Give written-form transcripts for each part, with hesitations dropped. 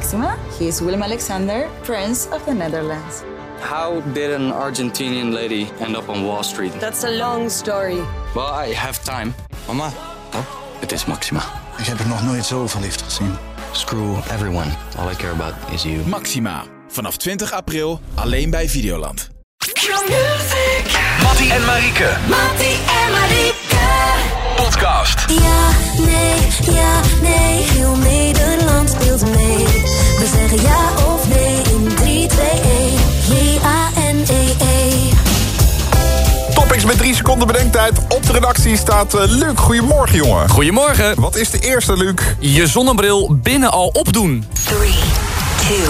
Maxima. He is Willem Alexander, Prince of the Netherlands. How did an Argentinian lady end up on Wall Street? That's a long story. Well, I have time. Mama, Het is Maxima. ik heb er nog nooit zo verliefd gezien. Screw everyone. All I care about is you. Maxima. Vanaf 20 april alleen bij Videoland. Mattie en Marieke. Podcast. Ja, nee, heel Nederland speelt mee. We zeggen ja of nee in 3, 2, 1. J-A-N-E-E. Topics met 3 seconden bedenktijd. Op de redactie staat Luc. Goedemorgen, jongen. Goedemorgen. Wat is de eerste, Luc? Je zonnebril binnen al opdoen. 3, 2,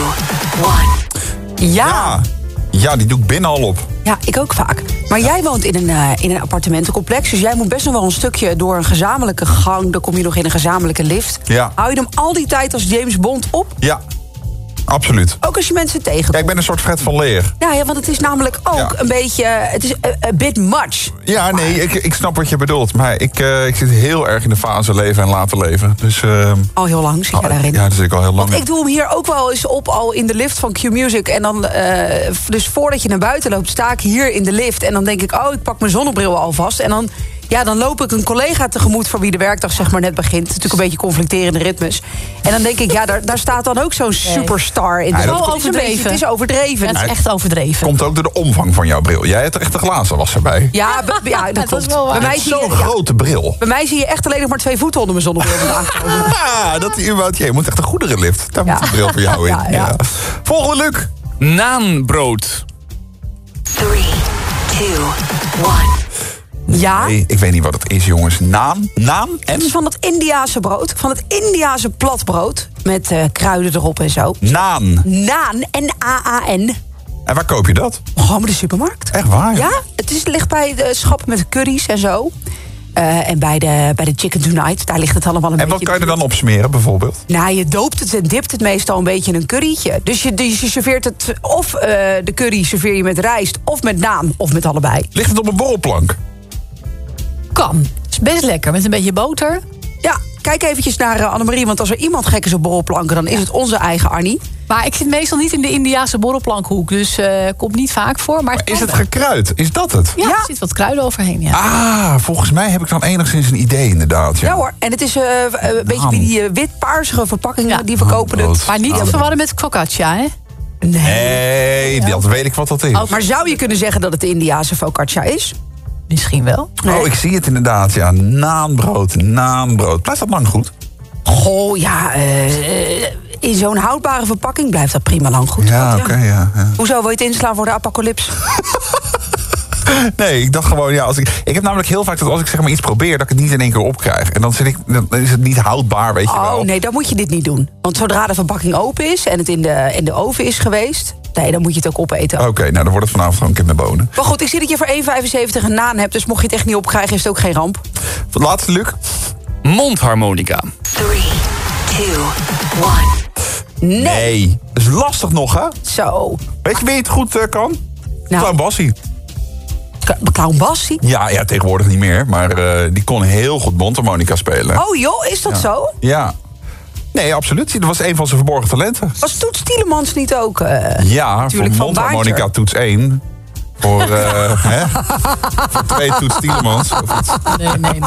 1. Ja, die doe ik binnen al op. Ja, ik ook vaak. Maar jij woont in een appartementencomplex, dus jij moet best nog wel een stukje door een gezamenlijke gang. Dan kom je nog in een gezamenlijke lift. Ja. Hou je hem al die tijd als James Bond op? Ja, absoluut. Ook als je mensen tegenkomt? Ja, ik ben een soort Fred van Leer. Ja, want het is namelijk ook een beetje... Het is a bit much. Ja, nee, ik snap wat je bedoelt. Maar ik zit heel erg in de fase leven en laten leven. Dus, al heel lang zit je daarin. Ja, dat zit ik al heel lang. Want ik doe hem hier ook wel eens op, al in de lift van Q-Music. En dan, dus voordat je naar buiten loopt, sta ik hier in de lift. En dan denk ik, ik pak mijn zonnebril alvast. En dan loop ik een collega tegemoet voor wie de werkdag zeg maar net begint. Het is natuurlijk een beetje conflicterende ritmes. En dan denk ik, daar staat dan ook zo'n superstar in. Het is overdreven. Het is echt overdreven. Komt ook door de omvang van jouw bril. Jij hebt er echt de glazen was erbij. Ja, dat klopt. Bij mij zo'n grote bril. Bij mij zie je echt alleen nog maar 2 voeten onder mijn zonnebril vandaan komen. Dat die überhaupt. Je moet echt een goederenlift. Daar moet die bril voor jou in. Ja. Volgende, Luc. Naanbrood. 3, 2, 1. Ja. Nee, ik weet niet wat het is, jongens. Naan? Het is van het Indiase brood. Van het Indiase platbrood. Met kruiden erop en zo. Naan. N-A-A-N. En waar koop je dat? Gewoon bij de supermarkt. Echt waar? Ja, het ligt bij de schappen met curry's en zo. En bij de Chicken Tonight, daar ligt het allemaal een beetje... En wat kan je er dan op smeren, bijvoorbeeld? Nou, je doopt het en dipt het meestal een beetje in een currytje. Dus je serveert het, of de curry serveer je met rijst, of met naan, of met allebei. Ligt het op een borrelplank? Kan. Het is best lekker, met een beetje boter. Ja, kijk eventjes naar Annemarie, want als er iemand gek is op borrelplanken, dan is het onze eigen Arnie. Maar ik zit meestal niet in de Indiase borrelplankhoek, dus komt niet vaak voor. Maar is het gekruid? Is dat het? Ja, er zit wat kruiden overheen, ja. Ah, volgens mij heb ik dan enigszins een idee, inderdaad. Ja hoor, en het is een beetje wie die wit-paarsige verpakkingen, die verkopen het. Maar niet te verwarren met focaccia, hè? Nee, dat weet ik wat dat is. Maar zou je kunnen zeggen dat het de Indiase focaccia is? Misschien wel. Oh, ik zie het inderdaad, ja. Naanbrood. Blijft dat lang goed? Goh, ja, in zo'n houdbare verpakking blijft dat prima lang goed. Ja, oké. Hoezo wil je het inslaan voor de apocalyps? Nee, ik dacht gewoon, ik heb namelijk heel vaak dat als ik zeg maar iets probeer, dat ik het niet in één keer opkrijg. En dan is het niet houdbaar, weet je wel. Oh nee, dan moet je dit niet doen. Want zodra de verpakking open is en het in de oven is geweest, nee, dan moet je het ook opeten. Oké, nou dan wordt het vanavond gewoon kippenbonen. Maar goed, ik zie dat je voor 1,75 een naan hebt, dus mocht je het echt niet opkrijgen, is het ook geen ramp. Wat laatste, Luc? Mondharmonica. 3, 2, 1. Nee. Dat is lastig nog, hè? Zo. Weet je wie het goed kan? Clown Bassie. Clown Bassie? Ja, tegenwoordig niet meer. Maar die kon heel goed mondharmonica spelen. Oh joh, is dat zo? Ja. Nee, absoluut. Dat was een van zijn verborgen talenten. Was Toets Tielemans niet ook? Ja, voor mondharmonica toets 1. Voor 2 Toets Tielemans. Nee.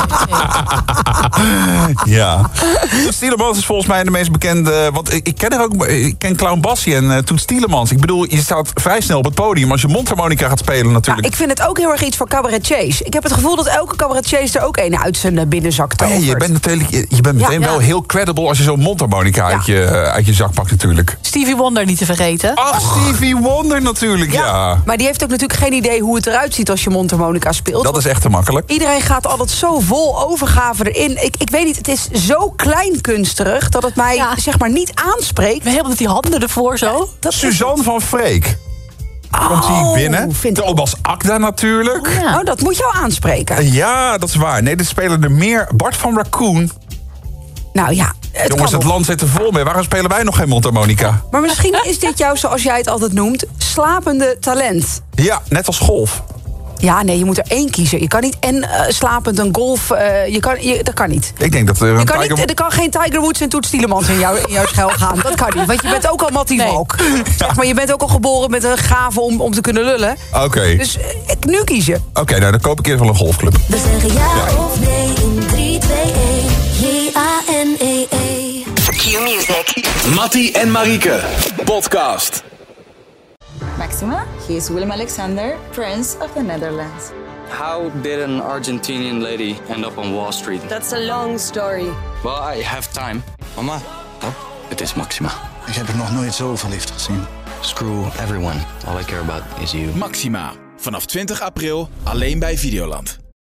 Ja. Toets Tielemans is volgens mij de meest bekende... Want ik ken Clown Bassie en Toets Tielemans. Ik bedoel, je staat vrij snel op het podium als je mondharmonica gaat spelen natuurlijk. Ja, ik vind het ook heel erg iets voor cabaretiers. Ik heb het gevoel dat elke cabaretier er ook een uit zijn binnenzak tovert. Je bent meteen wel heel credible als je zo'n mondharmonica uit je zak pakt natuurlijk. Stevie Wonder niet te vergeten. Ach, Stevie Wonder natuurlijk, ja. Maar die heeft ook natuurlijk geen idee hoe het eruit ziet als je mondharmonica speelt. Dat is echt te makkelijk. Iedereen gaat altijd zo vol overgave erin. Ik weet niet, het is zo kleinkunsterig dat het mij zeg maar niet aanspreekt. We hebben met die handen ervoor zo. Suzanne van Freek. Komt hier binnen. Thomas Akda natuurlijk. Oh, dat moet jou aanspreken. Ja, dat is waar. Nee, er spelen er meer. Bart van Raccoon. Nou ja, jongens, het land zit er vol mee. Waarom spelen wij nog geen mondharmonica? Maar misschien is dit jou, zoals jij het altijd noemt, slapende talent. Ja, net als golf. Ja, nee, je moet er 1 kiezen. Je kan niet slapend een golf... dat kan niet. Ik denk dat er Er kan geen Tiger Woods en Toets Tielemans in jouw schuil gaan. Dat kan niet, want je bent ook al Mattie Valk. Zeg maar, je bent ook al geboren met een gave om te kunnen lullen. Oké. Dus nu kiezen. Oké, nou dan koop ik eerst wel een golfclub. We zeggen ja of nee in 3, 2, 1. J-A-N-E-E. Q-Music. Mattie en Marieke. Podcast. Maxima, he is Willem Alexander, Prince of the Netherlands. How did an Argentinian lady end up on Wall Street? That's a long story. Well, I have time. Mama, het is Maxima. Ik heb er nog nooit zo verliefd gezien. Screw everyone. All I care about is you. Maxima. Vanaf 20 april alleen bij Videoland.